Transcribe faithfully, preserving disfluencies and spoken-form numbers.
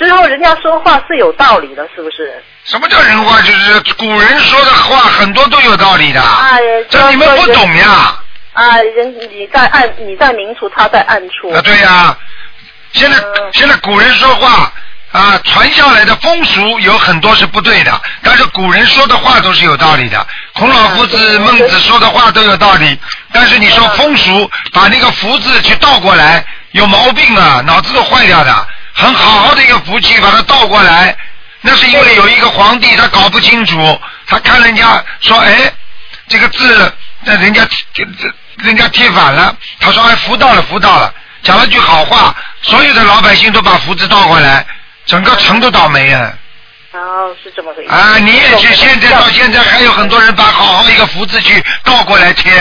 之后人家说话是有道理的，是不是？ 什么叫人话？就是古人说的话很多都有道理的。 啊， 这你们不懂呀。 啊，人你在暗你在明处，他在暗处。 啊，对呀。现在、嗯、现在古人说话啊，传下来的风俗有很多是不对的，但是古人说的话都是有道理的。孔老夫子、孟子说的话都有道理，但是你说风俗，把那个福字去倒过来，有毛病啊，脑子都坏掉的。很好好的一个福气，把它倒过来，那是因为有一个皇帝他搞不清楚，他看人家说，哎，这个字，那人家人家贴反了，他说哎，福到了，福到了，讲了句好话，所有的老百姓都把福字倒过来，整个城都倒霉啊。 哦，是这么回事。 啊，你也去，现在到现在还有很多人把好好一个福字去倒过来贴。